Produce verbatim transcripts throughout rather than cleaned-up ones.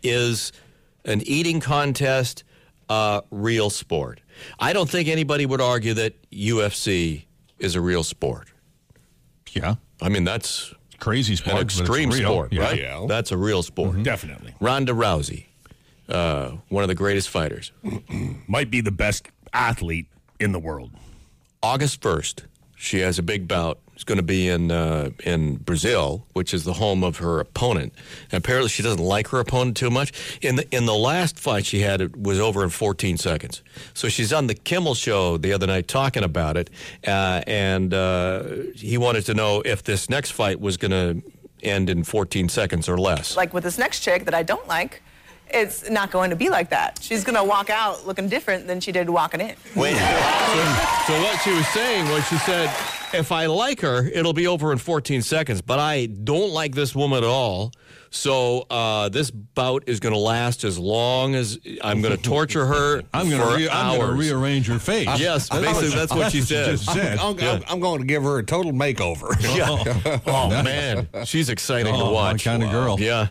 is an eating contest a real sport? I don't think anybody would argue that U F C is a real sport. Yeah. I mean, that's crazy sport. an extreme but it's real. sport, Yeah. right? Yeah. That's a real sport. Mm-hmm. Definitely. Ronda Rousey, uh, one of the greatest fighters. Might be the best athlete in the world. August first, she has a big bout. It's going to be in uh, in Brazil, which is the home of her opponent. And apparently, she doesn't like her opponent too much. In the in the last fight she had, it was over in fourteen seconds. So she's on the Kimmel show the other night talking about it, uh, and uh, he wanted to know if this next fight was going to end in fourteen seconds or less. Like with this next chick that I don't like, it's not going to be like that. She's going to walk out looking different than she did walking in. Wait. so, so what she was saying was, she said, if I like her, it'll be over in fourteen seconds, but I don't like this woman at all. So uh, this bout is going to last as long as I'm going to torture her I'm for going to hours. rearrange her face. Yes, basically that's what she said. Just said. I'm, I'm, I'm going to give her a total makeover. Yeah. Oh, man. She's exciting Oh, to watch. my kind of girl. Yeah.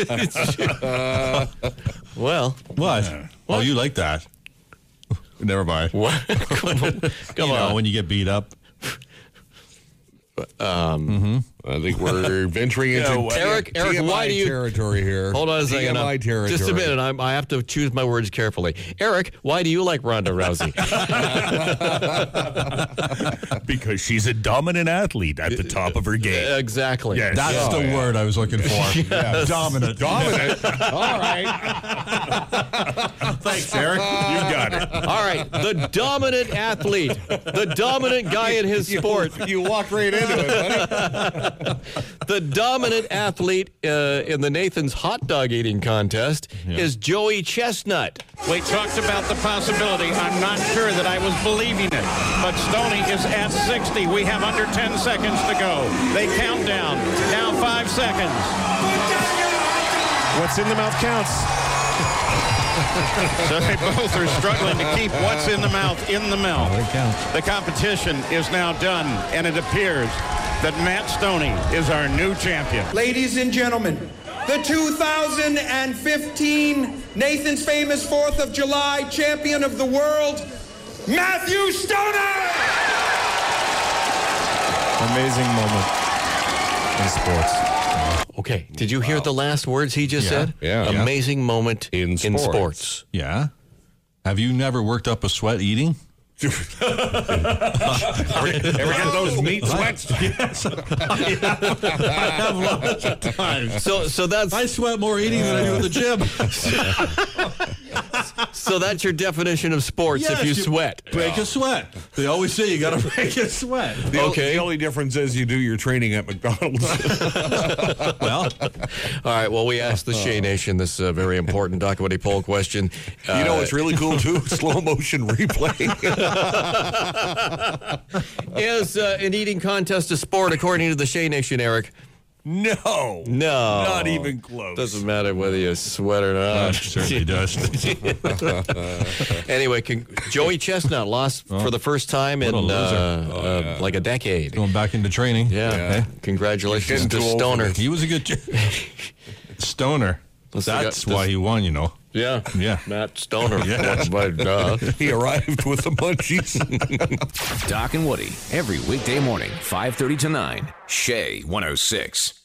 Well. What? Oh, you like that? Never mind. What? Come on. Come You know, on. when you get beat up. I think we're venturing into Yeah, Eric, Eric, T M I why do you- territory here. Hold on a second. T M I I'm- territory. Just a minute. I'm, I have to choose my words carefully. Eric, why do you like Ronda Rousey? Because she's a dominant athlete at the top of her game. Exactly. Yes. That's Oh, the yeah. word I was looking for. Yeah. Dominant. Dominant. All right. Thanks, Eric. You got it. All right. The dominant athlete. The dominant guy in his sport. You, you walked right into it, buddy. The dominant athlete uh, in the Nathan's hot dog eating contest is Joey Chestnut. We talked about the possibility. I'm not sure that I was believing it. But Stoney is at sixty. We have under ten seconds to go. They count down. Now five seconds. What's in the mouth counts. So they both are struggling to keep what's in the mouth in the mouth. The competition is now done, and it appears that Matt Stoney is our new champion. Ladies and gentlemen, the two thousand fifteen Nathan's Famous fourth of July champion of the world, Matthew Stoner! Amazing moment in sports. Okay. Did you hear the last words he just Yeah. said? Yeah. Amazing moment In in sports. sports. Yeah. Have you never worked up a sweat eating? Ever, ever get those meat sweats? Yes. I have lots of times. So, so that's I sweat more eating than I do at the gym. so that's your definition of sports. Yes, if you, sweat, Break a sweat. They always say you got to break a sweat. The o- Okay. the only difference is you do your training at McDonald's. Well, all right. Well, we asked the Shea Nation this uh, very important documentary poll question. Uh, You know what's really cool, too? Slow motion replay. is uh, an eating contest a sport according to the Shea Nation, Eric? No. No, Not even close. Doesn't matter whether you sweat or uh, not. certainly does. Anyway, con- Joey Chestnut lost for the first time in a loser. uh, uh, like a decade. Going back into training. Yeah. Yeah. Congratulations Getting to too old for Stoner. this. He was a good stoner. Let's That's look at why this- he won, you know. Yeah. Yeah. Matt Stoner. Yeah. But, uh, He arrived with the munchies. Doc and Woody, every weekday morning, five thirty to nine. Shea one oh six.